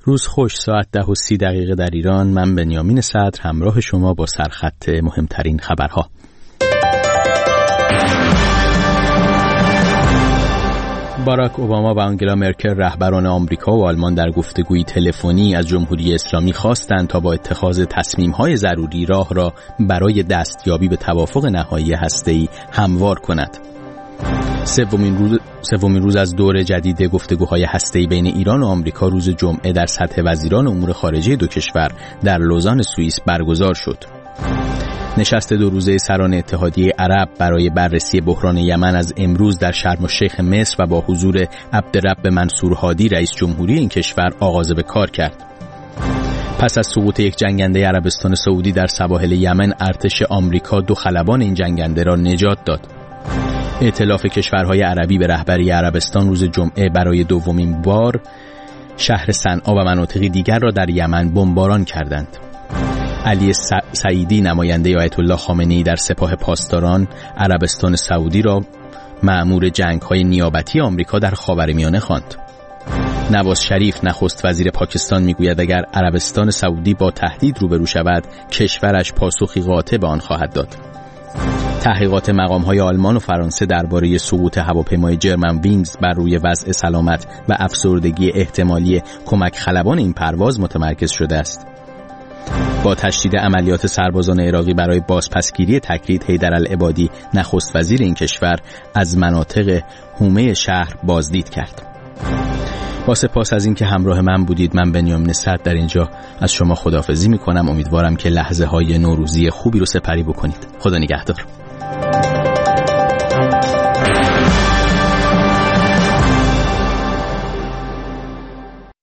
روز خوش، ساعت 10:30 در ایران. من بنیامین صدر همراه شما با سرخط مهمترین خبرها. باراک اوباما و آنگلا مرکل رهبران آمریکا و آلمان در گفتگوی تلفنی از جمهوری اسلامی خواستند تا با اتخاذ تصمیم‌های ضروری راه را برای دستیابی به توافق نهایی هسته‌ای هموار کند. سومین روز از دور جدید گفتگوهای هسته‌ای بین ایران و آمریکا روز جمعه در سطح وزیران امور خارجه دو کشور در لوزان سوئیس برگزار شد. نشست 2 روزه سران اتحادیه عرب برای بررسی بحران یمن از امروز در شرم الشیخ مصر و با حضور عبدالرب منصور هادی رئیس جمهوری این کشور آغاز به کار کرد. پس از سقوط یک جنگنده عربستان سعودی در سواحل یمن، ارتش آمریکا 2 خلبان این جنگنده را نجات داد. ائتلاف کشورهای عربی به رهبری عربستان روز جمعه برای دومین بار شهر صنعا و مناطق دیگر را در یمن بمباران کردند. علی سعیدی نماینده آیت الله خامنه‌ای در سپاه پاسداران عربستان سعودی را مأمور جنگ‌های نیابتی آمریکا در خاورمیانه خواند. نواز شریف نخست وزیر پاکستان میگوید اگر عربستان سعودی با تهدید روبرو شود، کشورش پاسخی قاطع به آن خواهد داد. تحقیقات مقام‌های آلمان و فرانسه درباره سقوط هواپیمای جرمن وینگز بر روی وضع سلامت و افسردگی احتمالی کمک خلبان این پرواز متمرکز شده است. با تشدید عملیات سربازان عراقی برای بازپسگیری تکرید، حیدرالعبادی نخست وزیر این کشور از مناطق حومه شهر بازدید کرد. با سپاس از اینکه همراه من بودید. من بنیامین صدر در اینجا از شما خداحافظی می‌کنم. امیدوارم که لحظه‌های نوروزی خوبی رو سپری بکنید. خدا نگهدار.